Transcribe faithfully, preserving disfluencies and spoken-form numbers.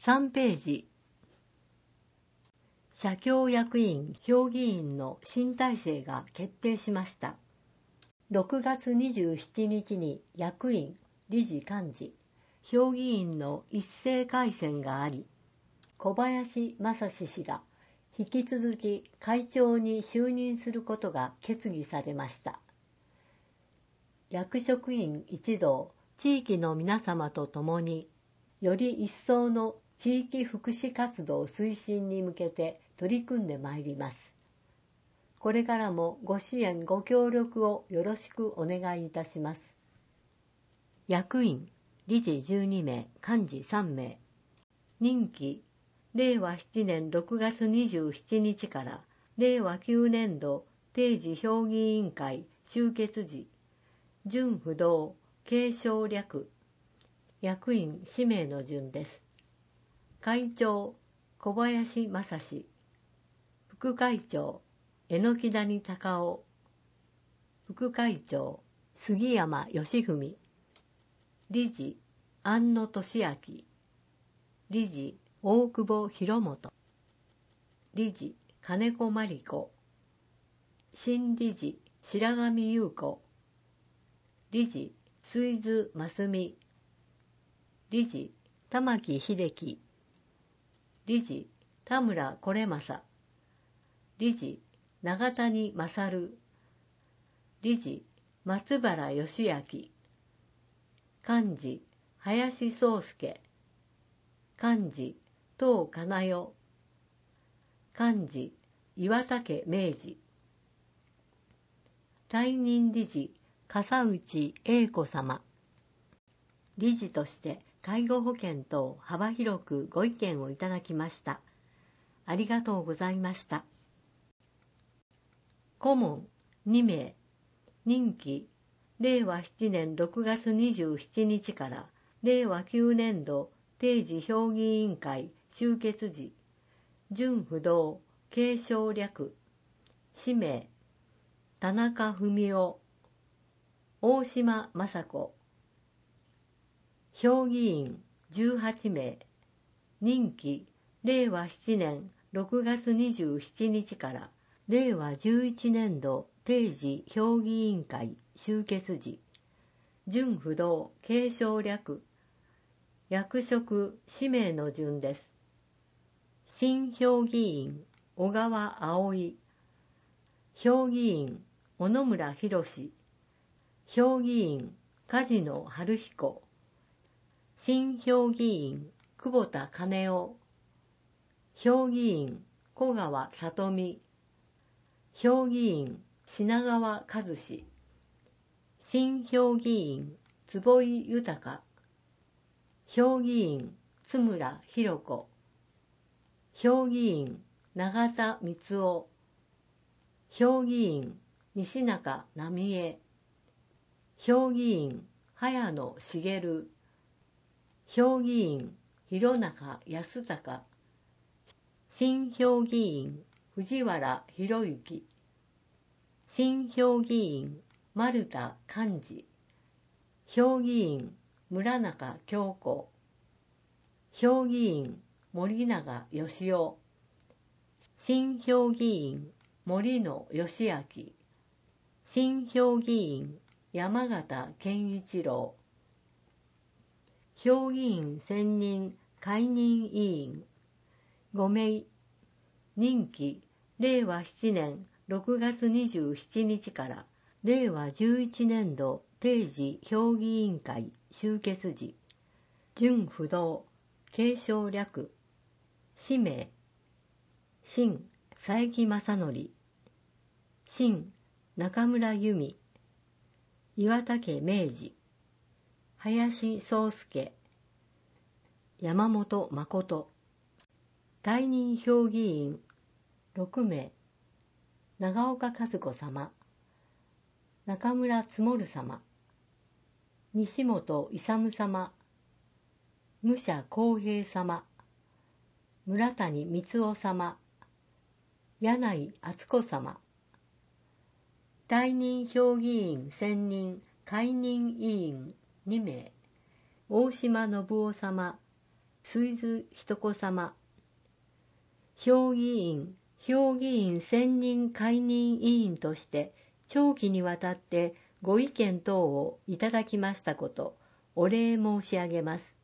さんページ。社協役員評議員の新体制が決定しました。ろくがつにじゅうしちにちに役員、理事幹事、評議員の一斉改選があり、小林正史氏が引き続き会長に就任することが決議されました。役職員一同、地域の皆様と共に、より一層の地域福祉活動推進に向けて取り組んでまいります。これからもご支援ご協力をよろしくお願いいたします。役員、理事じゅうにめい、幹事さんめい。任期、れいわななねんろくがつにじゅうしちにちかられいわきゅうねんど定時評議委員会終結時、準不動、継承略、役員氏名の順です。会長、小林正史。副会長、榎谷隆夫。副会長、杉山義文。理事、安野俊明。理事、大久保博元。理事、金子真理子。新理事、白上優子。理事、水津真澄。理事、玉木秀樹。理事、田村是正。理事、長谷勝。理事、松原義明。幹事、林宗介。幹事、東かなよ。幹事、岩竹明治。退任理事、笠内英子様。理事として介護保険等幅広くご意見をいただきました。ありがとうございました。顧問にめい。任期、れいわななねんろくがつにじゅうしちにちかられいわきゅうねんど定時評議委員会終結時、準不動、継承略、氏名、田中文夫、大島雅子。評議員じゅうはちめい。任期、れいわななねんろくがつにじゅうしちにちかられいわじゅういちねんど定時評議委員会終結時、準不動、継承略、役職、氏名の順です。新評議員、小川葵。評議員、小野村博。評議員、梶野晴彦。新評議員、久保田兼夫。評議員、小川里美。評議員、品川和志。新評議員、坪井豊。評議員、津村弘子。評議員、永田光夫。評議員、西中浪江。評議員、早野茂。評議員、弘中康隆。新評議員、藤原博之。新評議員、丸田寛治。評議員、村中京子。評議員、森永義雄。新評議員、森野義明。新評議員、山形健一郎。評議員選任解任委員ごめい。任期、れいわななねんろくがつにじゅうしちにちかられいわじゅういちねんど定時評議委員会終結時、準不動、継承略、氏名、新佐伯正則。新中村由美。岩竹明治。林宗介。山本誠。退任評議員ろくめい。長岡和子様。中村津守様。西本勇様。武者公平様。村谷光夫様。柳井敦子様。退任評議員選任解任委員にめい。大島信夫様。 水津ひ子様。評議員、評議員選任解任委員として長期にわたってご意見等をいただきましたこと、お礼申し上げます。